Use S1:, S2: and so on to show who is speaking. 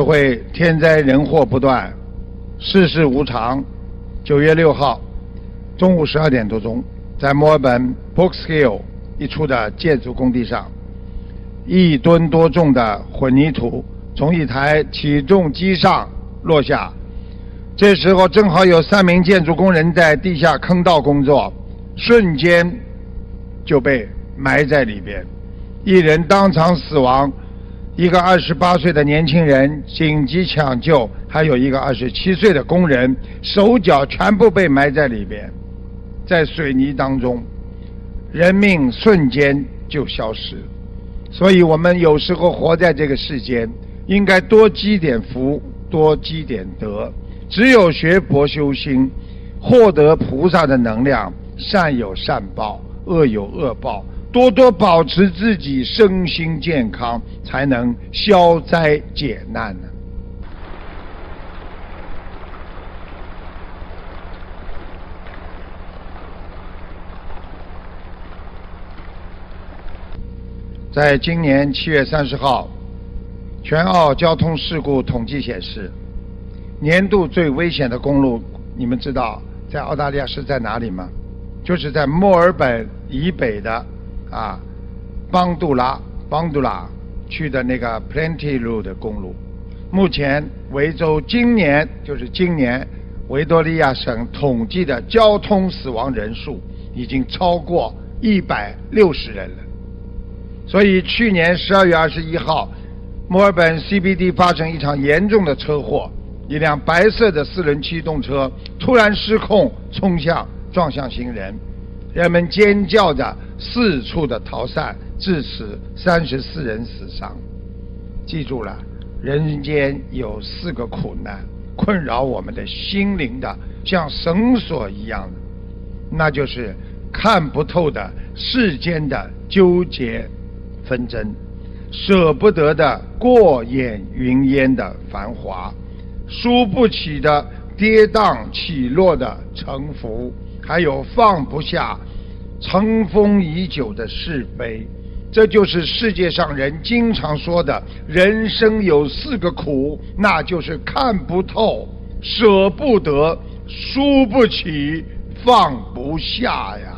S1: 会天灾人祸不断，世事无常。9月6号中午12点多钟，在墨尔本 Brooks Hill 一处的建筑工地上，1吨多重的混凝土从一台起重机上落下。这时候正好有3名建筑工人在地下坑道工作，瞬间就被埋在里边，一人当场死亡，一个28岁的年轻人紧急抢救，还有一个27岁的工人手脚全部被埋在里边，在水泥当中，人命瞬间就消失。所以我们有时候活在这个世间，应该多积点福，多积点德。只有学佛修心，获得菩萨的能量，善有善报，恶有恶报，多多保持自己身心健康，才能消灾解难呢。在今年7月30号，全澳交通事故统计显示，年度最危险的公路，你们知道在澳大利亚是在哪里吗？就是在墨尔本以北的邦杜拉去的那个 Plenty 路的公路。目前维州今年维多利亚省统计的交通死亡人数已经超过160人了。所以去年12月21号，墨尔本 CBD 发生一场严重的车祸，一辆白色的4轮驱动车突然失控撞向行人，人们尖叫着四处的逃散，致使34人死伤。记住了，人间有4个苦难困扰我们的心灵的，像绳索一样的，那就是看不透的世间的纠结纷争，舍不得的过眼云烟的繁华，输不起的跌宕起落的沉浮，还有放不下尘封已久的是非。这就是世界上人经常说的，人生有4个苦，那就是看不透、舍不得、输不起、放不下呀。